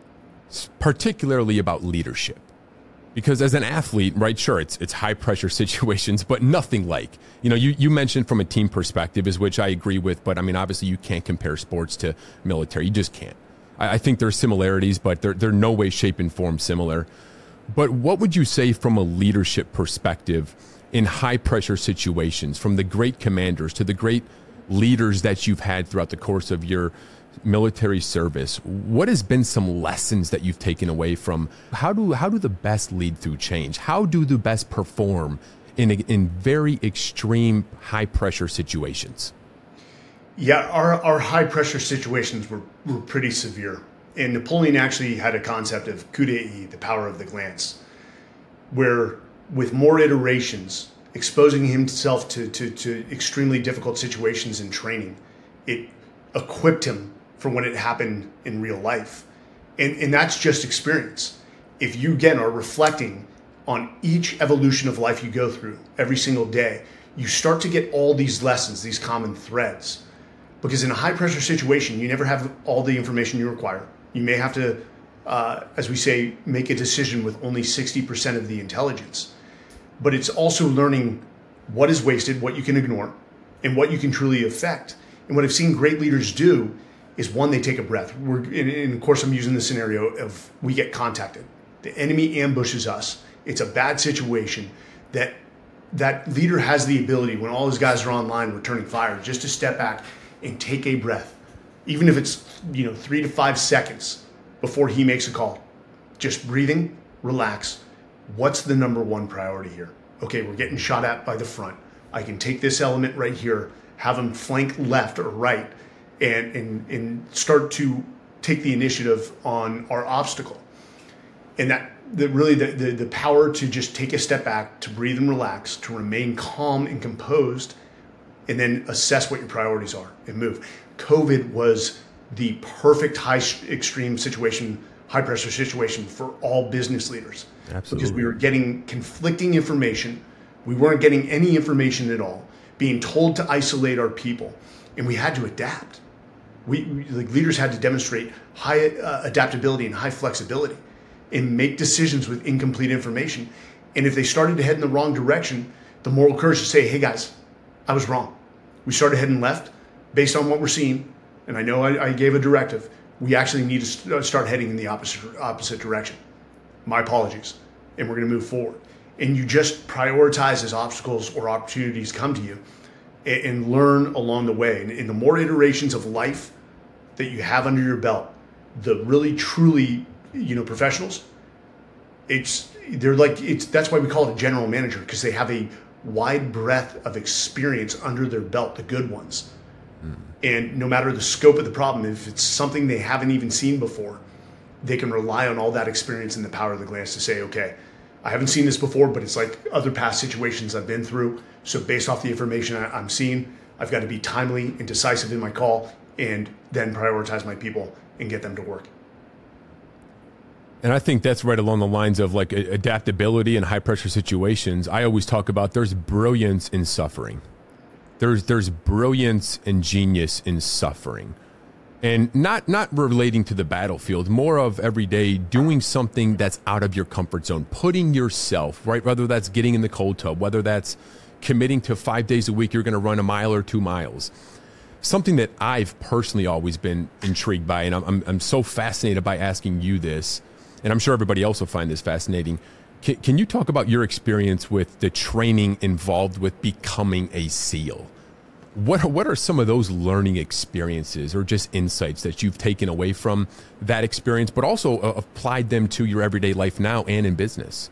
particularly about leadership. Because as an athlete, right, sure, it's high pressure situations, but nothing like, you mentioned from a team perspective, is which I agree with, but I mean, obviously you can't compare sports to military. You just can't. I think there's similarities, but they're no way, shape, and form similar. But what would you say from a leadership perspective in high pressure situations, from the great commanders to the great leaders that you've had throughout the course of your military service? What has been some lessons that you've taken away from how do the best lead through change? How do the best perform in very extreme high pressure situations?
Yeah, our high pressure situations were pretty severe. And Napoleon actually had a concept of coup d'etat, the power of the glance, where with more iterations, exposing himself to extremely difficult situations in training, it equipped him for when it happened in real life. And that's just experience. If you, again, are reflecting on each evolution of life you go through every single day, you start to get all these lessons, these common threads. Because in a high pressure situation, you never have all the information you require. You may have to, as we say, make a decision with only 60% of the intelligence. But it's also learning what is wasted, what you can ignore, and what you can truly affect. And what I've seen great leaders do is, one, they take a breath. And of course, I'm using the scenario of we get contacted. The enemy ambushes us. It's a bad situation. That leader has the ability, when all his guys are online returning fire, just to step back and take a breath, even if it's 3 to 5 seconds before he makes a call. Just breathing, relax. What's the number one priority here? Okay, we're getting shot at by the front. I can take this element right here, have them flank left or right, and start to take the initiative on our obstacle. And really the power to just take a step back, to breathe and relax, to remain calm and composed, and then assess what your priorities are and move. COVID was the perfect high pressure situation for all business leaders.
Absolutely.
Because we were getting conflicting information. We weren't getting any information at all, being told to isolate our people, and we had to adapt. We leaders had to demonstrate high adaptability and high flexibility and make decisions with incomplete information. And if they started to head in the wrong direction, the moral courage to say, hey guys, I was wrong. We started heading left based on what we're seeing. And I know I gave a directive. We actually need to start heading in the opposite direction. My apologies. And we're going to move forward. And you just prioritize as obstacles or opportunities come to you and learn along the way. And the more iterations of life that you have under your belt, the really truly, professionals, That's why we call it a general manager, because they have a wide breadth of experience under their belt, the good ones. And no matter the scope of the problem, if it's something they haven't even seen before, they can rely on all that experience and the power of the glance to say, okay, I haven't seen this before, but it's like other past situations I've been through. So based off the information I'm seeing, I've got to be timely and decisive in my call, and then prioritize my people and get them to work.
And I think that's right along the lines of like adaptability in high pressure situations. I always talk about there's brilliance in suffering. There's brilliance and genius in suffering. And not relating to the battlefield, more of every day doing something that's out of your comfort zone, putting yourself, right? Whether that's getting in the cold tub, whether that's committing to 5 days a week, you're going to run a mile or 2 miles. Something that I've personally always been intrigued by, and I'm so fascinated by asking you this, and I'm sure everybody else will find this fascinating. Can you talk about your experience with the training involved with becoming a SEAL? What are some of those learning experiences or just insights that you've taken away from that experience, but also applied them to your everyday life now and in business?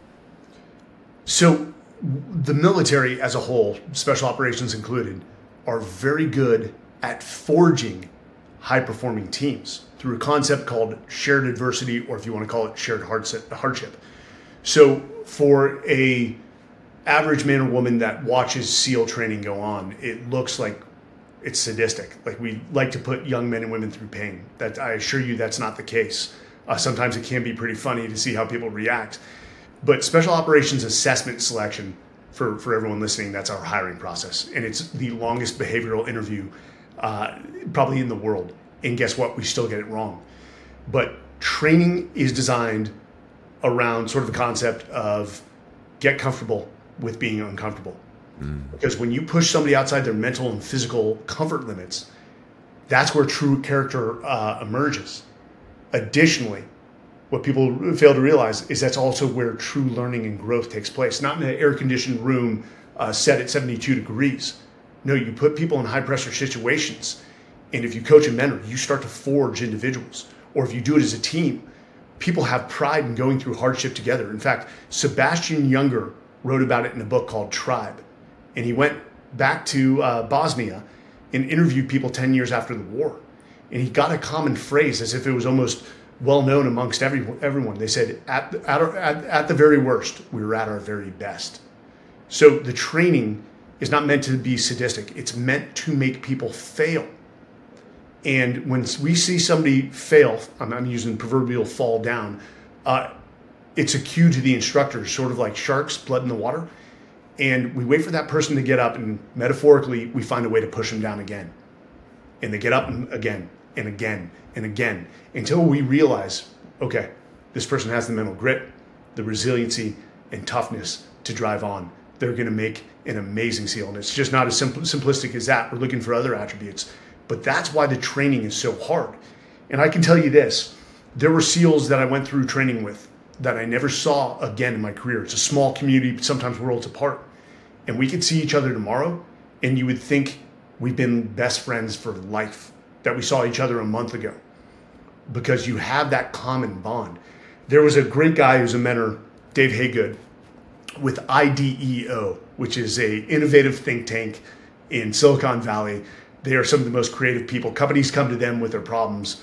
So the military as a whole, special operations included, are very good at forging high-performing teams through a concept called shared adversity, or if you want to call it shared hardship. So for a average man or woman that watches SEAL training go on, it looks like it's sadistic. Like we like to put young men and women through pain. That, I assure you, that's not the case. Sometimes it can be pretty funny to see how people react. But special operations assessment selection, for everyone listening, that's our hiring process. And it's the longest behavioral interview probably in the world. And guess what? We still get it wrong. But training is designed around sort of the concept of get comfortable with being uncomfortable. Because when you push somebody outside their mental and physical comfort limits, that's where true character emerges. Additionally, what people fail to realize is that's also where true learning and growth takes place. Not in an air-conditioned room set at 72 degrees. No, you put people in high-pressure situations, and if you coach and mentor, you start to forge individuals. Or if you do it as a team, people have pride in going through hardship together. In fact, Sebastian Junger wrote about it in a book called Tribe. And he went back to Bosnia and interviewed people 10 years after the war. And he got a common phrase as if it was almost well known amongst everyone. They said, at the very worst, we were at our very best. So the training is not meant to be sadistic. It's meant to make people fail. And when we see somebody fail, I'm using proverbial fall down, it's a cue to the instructors, sort of like sharks, blood in the water. And we wait for that person to get up, and metaphorically, we find a way to push them down again. And they get up again and again and again until we realize, okay, this person has the mental grit, the resiliency, and toughness to drive on. They're going to make an amazing SEAL. And it's just not as simplistic as that. We're looking for other attributes. But that's why the training is so hard. And I can tell you this, there were SEALs that I went through training with that I never saw again in my career. It's a small community, sometimes worlds apart. And we could see each other tomorrow, and you would think we've been best friends for life, that we saw each other a month ago, because you have that common bond. There was a great guy who's a mentor, Dave Haygood, with IDEO, which is a innovative think tank in Silicon Valley. They are some of the most creative people. Companies come to them with their problems,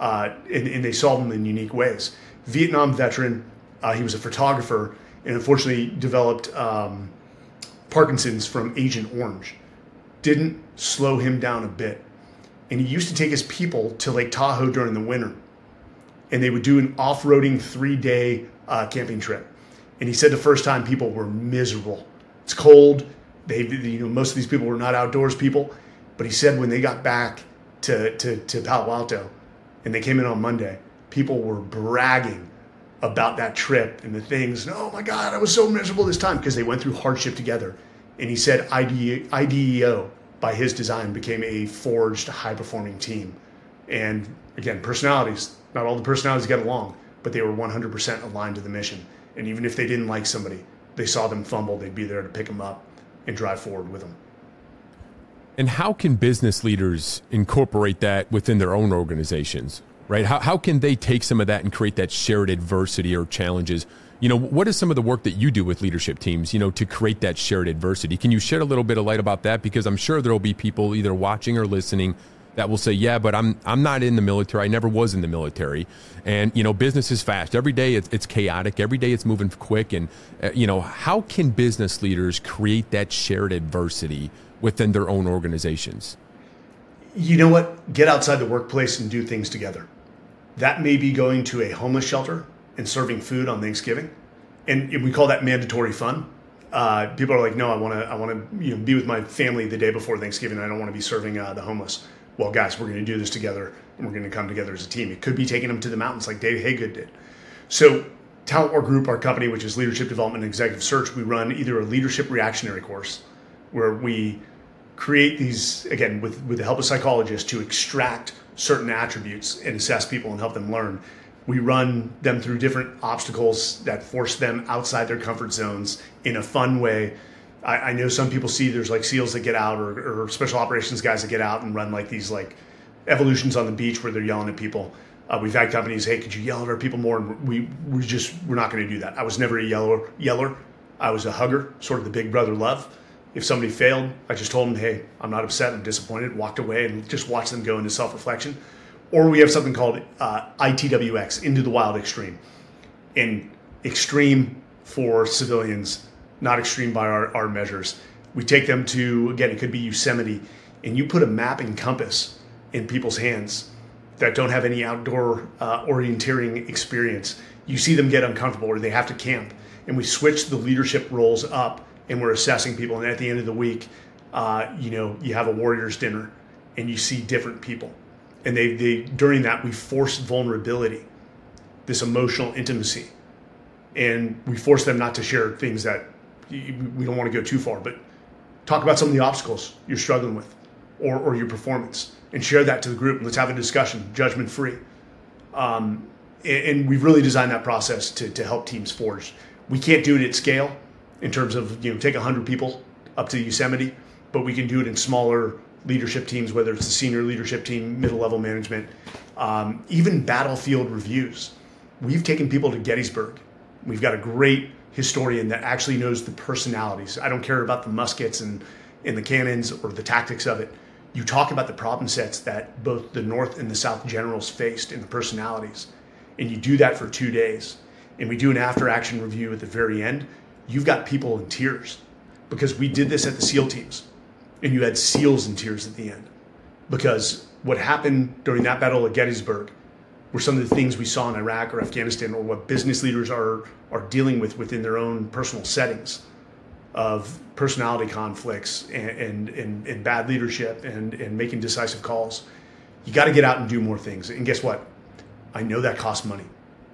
and they solve them in unique ways. Vietnam veteran, he was a photographer, and unfortunately developed Parkinson's from Agent Orange. Didn't slow him down a bit. And he used to take his people to Lake Tahoe during the winter. And they would do an off-roading 3-day camping trip. And he said the first time people were miserable. It's cold. Most of these people were not outdoors people. But he said when they got back to Palo Alto and they came in on Monday, people were bragging about that trip and the things. And, oh my God, I was so miserable this time, because they went through hardship together. And he said IDEO, by his design, became a forged high-performing team. And again, personalities, not all the personalities get along, but they were 100% aligned to the mission. And even if they didn't like somebody, they saw them fumble, they'd be there to pick them up and drive forward with them.
And how can business leaders incorporate that within their own organizations, right? How can they take some of that and create that shared adversity or challenges What is some of the work that you do with leadership teams, to create that shared adversity? Can you shed a little bit of light about that? Because I'm sure there will be people either watching or listening that will say, yeah, but I'm not in the military. I never was in the military. And, business is fast. Every day it's chaotic. Every day it's moving quick. And, how can business leaders create that shared adversity within their own organizations?
You know what? Get outside the workplace and do things together. That may be going to a homeless shelter and serving food on Thanksgiving. And we call that mandatory fun. People are like, no, I want to be with my family the day before Thanksgiving. I don't want to be serving the homeless. Well, guys, we're going to do this together, and we're going to come together as a team. It could be taking them to the mountains like Dave Haygood did. So Talent War Group, our company, which is Leadership Development and Executive Search, we run either a leadership reactionary course where we create these, again, with the help of psychologists to extract certain attributes and assess people and help them learn. We run them through different obstacles that force them outside their comfort zones in a fun way. I know some people see there's like SEALs that get out or special operations guys that get out and run like these like evolutions on the beach where they're yelling at people. We've had companies, hey, could you yell at our people more? And we're not going to do that. I was never a yeller. I was a hugger, sort of the big brother love. If somebody failed, I just told them, hey, I'm not upset, I'm disappointed, walked away and just watched them go into self-reflection. Or we have something called ITWX, Into the Wild Extreme. And extreme for civilians, not extreme by our measures. We take them to, again, it could be Yosemite, and you put a map and compass in people's hands that don't have any outdoor orienteering experience. You see them get uncomfortable or they have to camp. And we switch the leadership roles up and we're assessing people. And at the end of the week, you have a warrior's dinner and you see different people. And they during that, we force vulnerability, this emotional intimacy. And we force them not to share things that we don't want to go too far, but talk about some of the obstacles you're struggling with or your performance and share that to the group. And let's have a discussion, judgment free. And we've really designed that process to help teams forge. We can't do it at scale in terms of, take 100 people up to Yosemite, but we can do it in smaller leadership teams, whether it's the senior leadership team, middle level management, even battlefield reviews. We've taken people to Gettysburg. We've got a great historian that actually knows the personalities. I don't care about the muskets and the cannons or the tactics of it. You talk about the problem sets that both the North and the South generals faced and the personalities. And you do that for 2 days. And we do an after action review at the very end. You've got people in tears because we did this at the SEAL teams. And you had SEALs in tears at the end. Because what happened during that battle at Gettysburg were some of the things we saw in Iraq or Afghanistan, or what business leaders are dealing with within their own personal settings of personality conflicts and bad leadership and making decisive calls. You got to get out and do more things. And guess what? I know that costs money.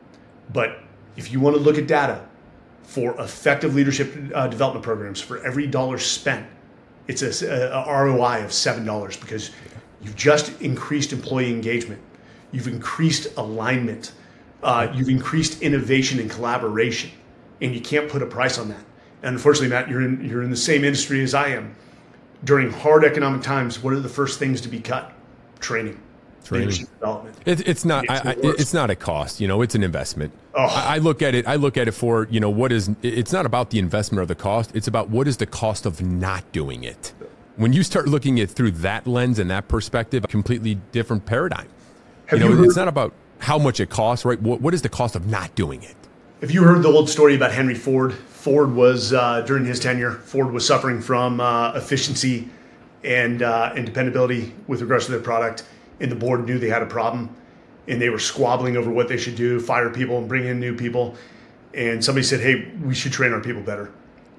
But if you want to look at data for effective leadership development programs, for every dollar spent, it's a ROI of $7 because you've just increased employee engagement. You've increased alignment. You've increased innovation and collaboration, and you can't put a price on that. And unfortunately, Matt, you're in the same industry as I am. During hard economic times, what are the first things to be cut? Training. Leadership development.
It's not a cost. It's an investment. Oh. I look at it for what is. It's not about the investment or the cost. It's about what is the cost of not doing it. When you start looking at it through that lens and that perspective, a completely different paradigm. It's not about how much it costs, right? What is the cost of not doing it?
Have you heard the old story about Henry Ford? Ford was, during his tenure, Ford was suffering from efficiency and dependability with regards to their product. And the board knew they had a problem. And they were squabbling over what they should do, fire people and bring in new people. And somebody said, hey, we should train our people better.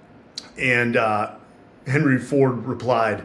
And Henry Ford replied,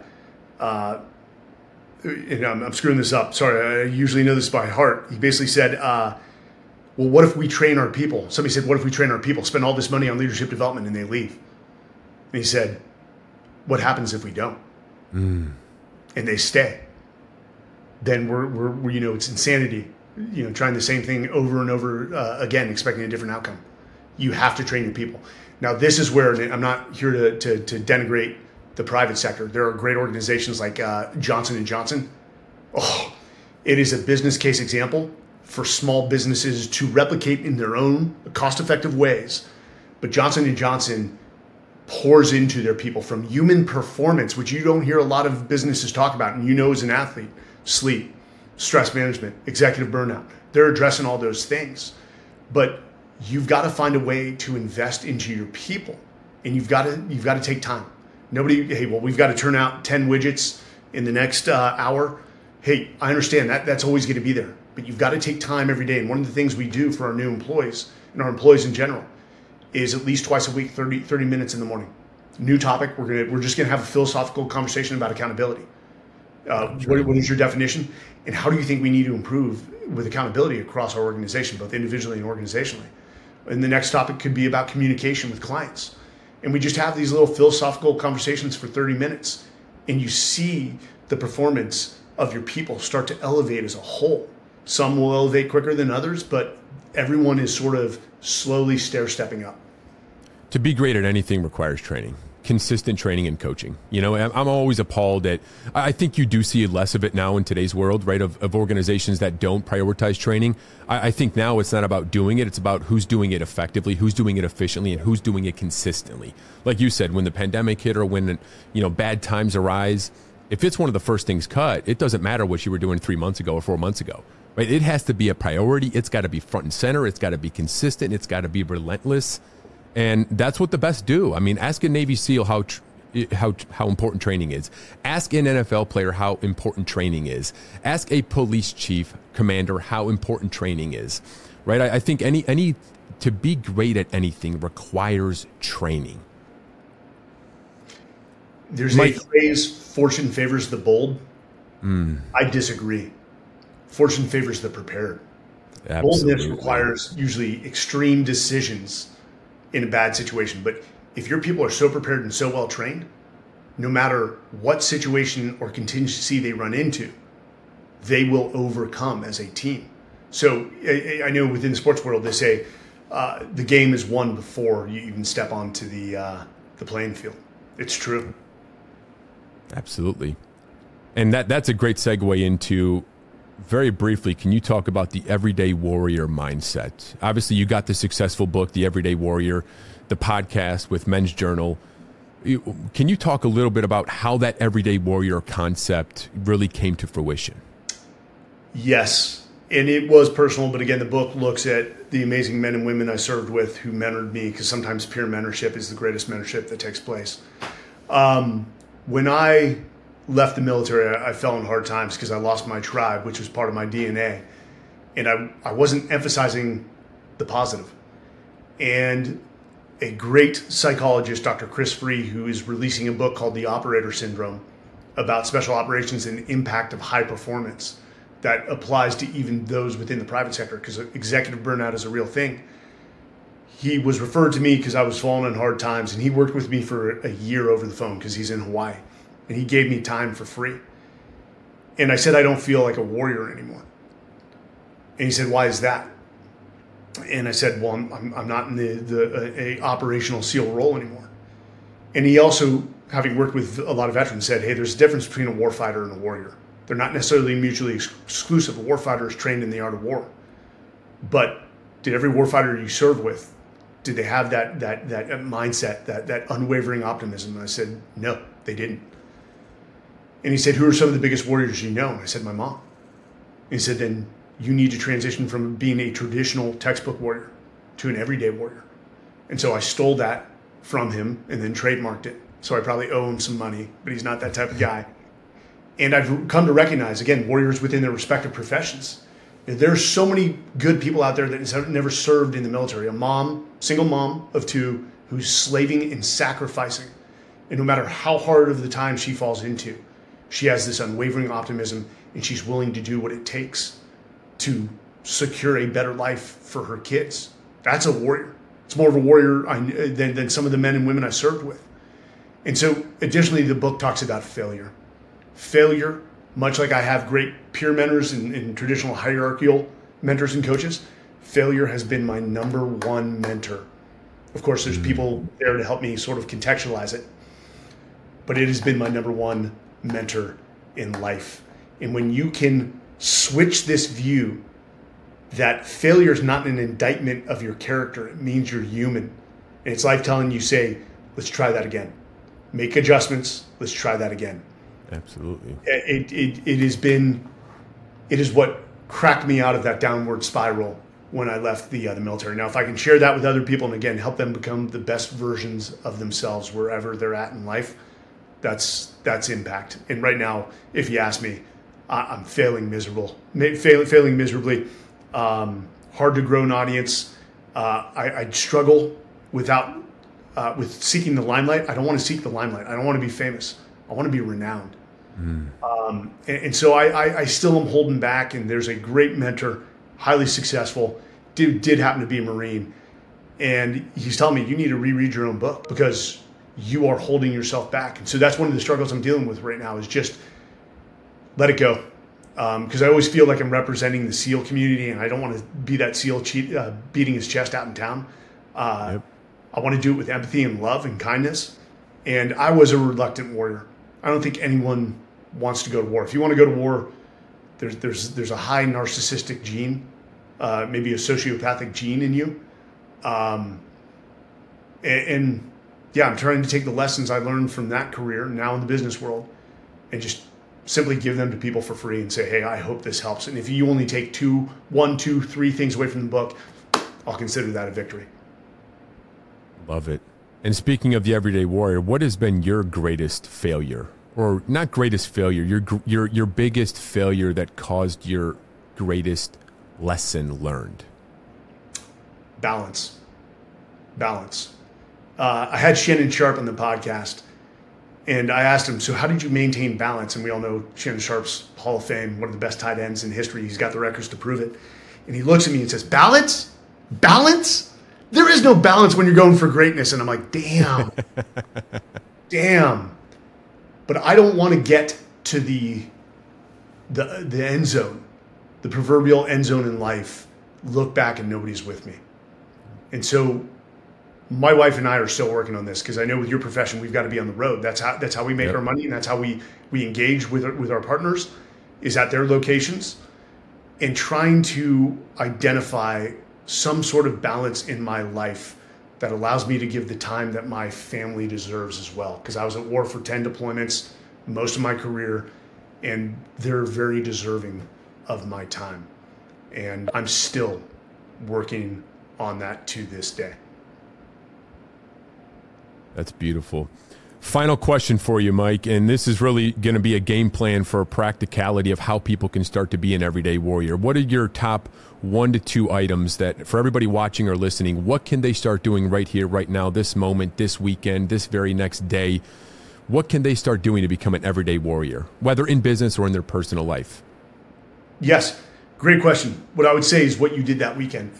and I'm screwing this up. Sorry, I usually know this by heart. He basically said, well, what if we train our people? Somebody said, what if we train our people, spend all this money on leadership development and they leave? And he said, what happens if we don't? And they stay? Then we're it's insanity, trying the same thing over and over again, expecting a different outcome. You have to train your people. Now, this is where I'm not here to denigrate the private sector. There are great organizations like Johnson & Johnson. Oh, it is a business case example for small businesses to replicate in their own cost-effective ways But Johnson & Johnson pours into their people from human performance, which you don't hear a lot of businesses talk about. And as an athlete, sleep, stress management, executive burnout, they're addressing all those things. But you've got to find a way to invest into your people, and you've got to take time. We've got to turn out 10 widgets in the next hour. Hey, I understand that's always going to be there, but you've got to take time every day. And one of the things we do for our new employees and our employees in general is at least twice a week, 30 minutes in the morning. New topic. We're just going to have a philosophical conversation about accountability. What is your definition? And how do you think we need to improve with accountability across our organization, both individually and organizationally? And the next topic could be about communication with clients. And we just have these little philosophical conversations for 30 minutes. And you see the performance of your people start to elevate as a whole. Some will elevate quicker than others, but everyone is sort of slowly stair-stepping up.
To be great at anything requires training. Consistent training and coaching. I'm always appalled at, I think you do see less of it now in today's world, right? Of organizations that don't prioritize training. I think now it's not about doing it. It's about who's doing it effectively, who's doing it efficiently, and who's doing it consistently. Like you said, when the pandemic hit or when, bad times arise, if it's one of the first things cut, it doesn't matter what you were doing 3 months ago or 4 months ago, right? It has to be a priority. It's got to be front and center. It's got to be consistent. It's got to be relentless. And that's what the best do. I mean, ask a Navy SEAL how important training is. Ask an NFL player how important training is. Ask a police chief, commander, how important training is. Right? I think any to be great at anything requires training.
There's a phrase, fortune favors the bold. I disagree. Fortune favors the prepared.
Absolutely.
Boldness requires usually extreme decisions in a bad situation. But if your people are so prepared and so well trained, no matter what situation or contingency they run into, they will overcome as a team. So I know within the sports world, they say the game is won before you even step onto the playing field. It's true.
Absolutely. And that's a great segue into, very briefly, can you talk about the Everyday Warrior mindset? Obviously, you got the successful book, The Everyday Warrior, the podcast with Men's Journal. Can you talk a little bit about how that Everyday Warrior concept really came to fruition?
Yes, and it was personal, but again, the book looks at the amazing men and women I served with who mentored me, because sometimes peer mentorship is the greatest mentorship that takes place. When I left the military, I fell in hard times because I lost my tribe, which was part of my DNA. And I wasn't emphasizing the positive. And a great psychologist, Dr. Chris Free, who is releasing a book called The Operator Syndrome about special operations and the impact of high performance that applies to even those within the private sector, because executive burnout is a real thing. He was referred to me because I was falling in hard times, and he worked with me for a year over the phone because he's in Hawaii. And he gave me time for free. And I said, I don't feel like a warrior anymore. And he said, why is that? And I said, well, I'm not in a operational SEAL role anymore. And he also, having worked with a lot of veterans, said, hey, there's a difference between a warfighter and a warrior. They're not necessarily mutually exclusive. A warfighter is trained in the art of war. But did every warfighter you serve with, did they have that mindset, that unwavering optimism? And I said, no, they didn't. And he said, who are some of the biggest warriors you know? And I said, my mom. And he said, then you need to transition from being a traditional textbook warrior to an everyday warrior. And so I stole that from him and then trademarked it. So I probably owe him some money, but he's not that type of guy. And I've come to recognize, again, warriors within their respective professions. There's so many good people out there that have never served in the military. A mom, single mom of two, who's slaving and sacrificing. And no matter how hard of the time she falls into, she has this unwavering optimism, and she's willing to do what it takes to secure a better life for her kids. That's a warrior. It's more of a warrior than some of the men and women I served with. And so additionally, the book talks about failure. Failure, much like I have great peer mentors and traditional hierarchical mentors and coaches, failure has been my number one mentor. Of course, there's people there to help me sort of contextualize it, but it has been my number one mentor in life. And when you can switch this view that failure is not an indictment of your character, it means you're human, And it's life telling you, say, let's try that again. Make adjustments. Let's try that again.
Absolutely.
It is what cracked me out of that downward spiral when I left the military. Now, if I can share that with other people and again help them become the best versions of themselves wherever they're at in life, that's impact. And right now, if you ask me, I'm failing miserably. Hard to grow an audience. I struggle with seeking the limelight. I don't want to seek the limelight. I don't want to be famous. I want to be renowned. And so I still am holding back. And there's a great mentor, highly successful, did happen to be a Marine. And he's telling me, you need to reread your own book because you are holding yourself back. And so that's one of the struggles I'm dealing with right now is just let it go. Because I always feel like I'm representing the SEAL community and I don't want to be that SEAL beating his chest out in town. I want to do it with empathy and love and kindness. And I was a reluctant warrior. I don't think anyone wants to go to war. If you want to go to war, there's a high narcissistic gene, maybe a sociopathic gene in you. And yeah, I'm trying to take the lessons I learned from that career now in the business world and just simply give them to people for free and say, hey, I hope this helps. And if you only take 1, 2, 3 things away from the book, I'll consider that a victory.
Love it. And speaking of the everyday warrior, what has been your greatest failure? Or not greatest failure, your biggest failure that caused your greatest lesson learned?
Balance. I had Shannon Sharpe on the podcast, and I asked him, so how did you maintain balance? And we all know Shannon Sharpe's Hall of Fame, one of the best tight ends in history. He's got the records to prove it. And he looks at me and says, balance? Balance? There is no balance when you're going for greatness. And I'm like, damn. But I don't want to get to the end zone, the proverbial end zone in life, look back and nobody's with me. And so my wife and I are still working on this because I know with your profession, we've got to be on the road. That's how we make our money, and that's how we engage with our partners is at their locations, and trying to identify some sort of balance in my life that allows me to give the time that my family deserves as well. Because I was at war for 10 deployments most of my career, and they're very deserving of my time. And I'm still working on that to this day.
That's beautiful. Final question for you, Mike, and this is really going to be a game plan for a practicality of how people can start to be an everyday warrior. What are your top 1 to 2 items that, for everybody watching or listening, what can they start doing right here, right now, this moment, this weekend, this very next day? What can they start doing to become an everyday warrior, whether in business or in their personal life?
Yes, great question. What I would say is what you did that weekend.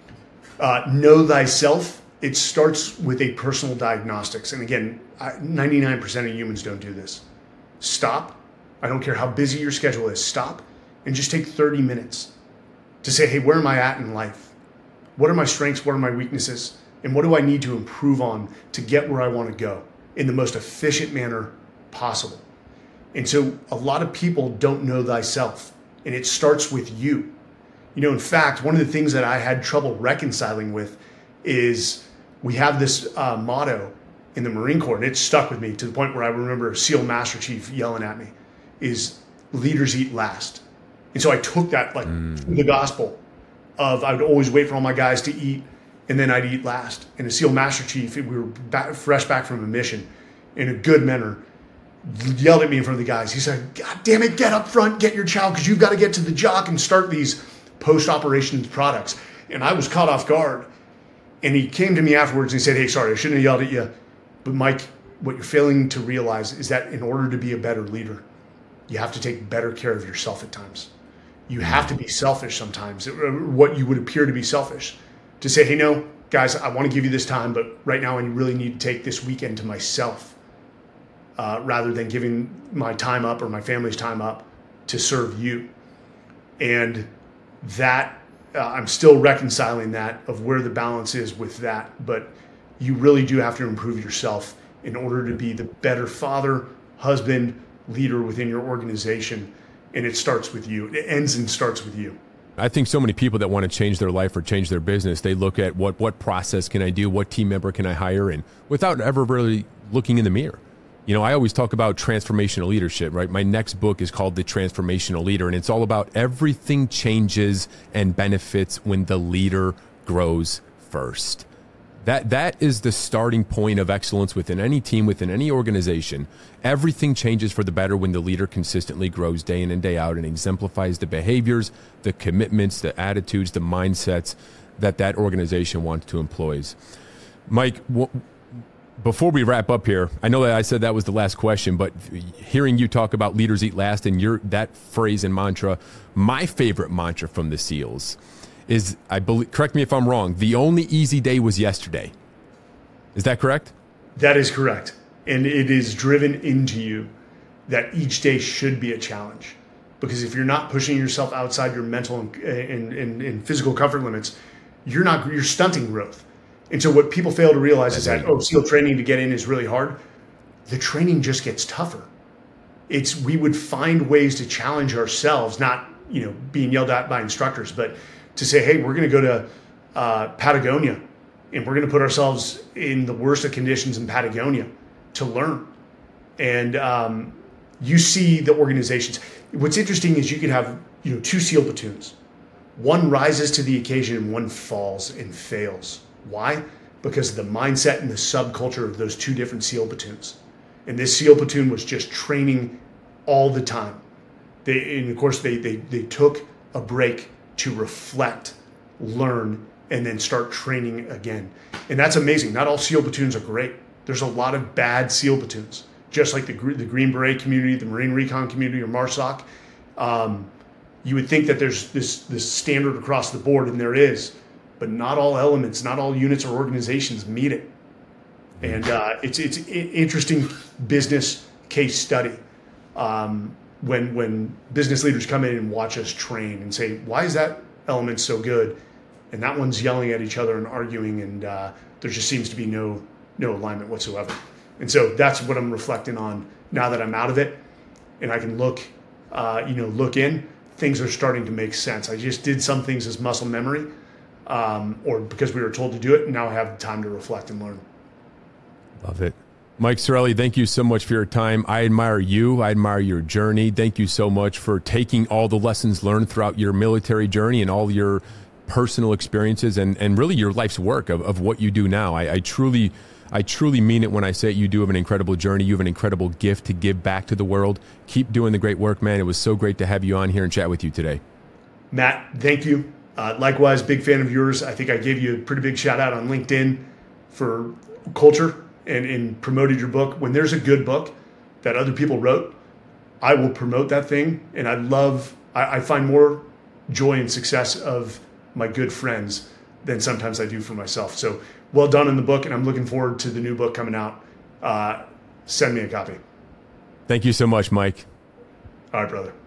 Know thyself. It starts with a personal diagnostics. And again, 99% of humans don't do this. Stop. I don't care how busy your schedule is. Stop and just take 30 minutes to say, hey, where am I at in life? What are my strengths? What are my weaknesses? And what do I need to improve on to get where I want to go in the most efficient manner possible? And so a lot of people don't know thyself, and it starts with you. You know, in fact, one of the things that I had trouble reconciling with is we have this motto in the Marine Corps, and it stuck with me to the point where I remember a SEAL Master Chief yelling at me, is leaders eat last. And so I took that like the gospel of I would always wait for all my guys to eat, and then I'd eat last. And a SEAL Master Chief, we were fresh back from a mission, and a good mentor yelled at me in front of the guys. He said, God damn it, get up front, get your chow, because you've got to get to the jock and start these post-operations products. And I was caught off guard. And he came to me afterwards and he said, hey, sorry, I shouldn't have yelled at you. But Mike, what you're failing to realize is that in order to be a better leader, you have to take better care of yourself at times. You have to be selfish sometimes, what you would appear to be selfish. To say, hey, no, guys, I want to give you this time, but right now I really need to take this weekend to myself rather than giving my time up or my family's time up to serve you. And that I'm still reconciling that of where the balance is with that, but you really do have to improve yourself in order to be the better father, husband, leader within your organization. And it starts with you. It ends and starts with you.
I think so many people that want to change their life or change their business, they look at what process can I do, what team member can I hire, and without ever really looking in the mirror. You know, I always talk about transformational leadership, right? My next book is called The Transformational Leader, and it's all about everything changes and benefits when the leader grows first. That is the starting point of excellence within any team, within any organization. Everything changes for the better when the leader consistently grows day in and day out and exemplifies the behaviors, the commitments, the attitudes, the mindsets that organization wants to employ. Mike, before we wrap up here, I know that I said that was the last question, but hearing you talk about leaders eat last and that phrase and mantra, my favorite mantra from the SEALs is, I believe, correct me if I'm wrong, the only easy day was yesterday. Is that correct?
That is correct. And it is driven into you that each day should be a challenge. Because if you're not pushing yourself outside your mental and physical comfort limits, you're stunting growth. And so what people fail to realize is that, SEAL training to get in is really hard. The training just gets tougher. We would find ways to challenge ourselves, not, being yelled at by instructors, but to say, hey, we're going to go to Patagonia, and we're going to put ourselves in the worst of conditions in Patagonia to learn. And you see the organizations. What's interesting is you could have, 2 SEAL platoons. One rises to the occasion and one falls and fails. Why? Because of the mindset and the subculture of those 2 different SEAL platoons. And this SEAL platoon was just training all the time. They took a break to reflect, learn, and then start training again. And that's amazing. Not all SEAL platoons are great. There's a lot of bad SEAL platoons, just like the Green Beret community, the Marine Recon community, or MARSOC. You would think that there's this standard across the board, and there is, but not all elements, not all units or organizations meet it. And it's an interesting business case study when business leaders come in and watch us train and say, why is that element so good? And that one's yelling at each other and arguing, and there just seems to be no alignment whatsoever. And so that's what I'm reflecting on now that I'm out of it, and I can look in. Things are starting to make sense. I just did some things as muscle memory, or because we were told to do it, and now I have time to reflect and learn.
Love it. Mike Sarraille, thank you so much for your time. I admire you. I admire your journey. Thank you so much for taking all the lessons learned throughout your military journey and all your personal experiences and really your life's work of what you do now. I truly mean it when I say you do have an incredible journey. You have an incredible gift to give back to the world. Keep doing the great work, man. It was so great to have you on here and chat with you today. Matt, thank you. Likewise, big fan of yours. I think I gave you a pretty big shout out on LinkedIn for culture and promoted your book. When there's a good book that other people wrote, I will promote that thing. And I find more joy and success of my good friends than sometimes I do for myself. So well done in the book, and I'm looking forward to the new book coming out. Send me a copy. Thank you so much, Mike. All right, brother.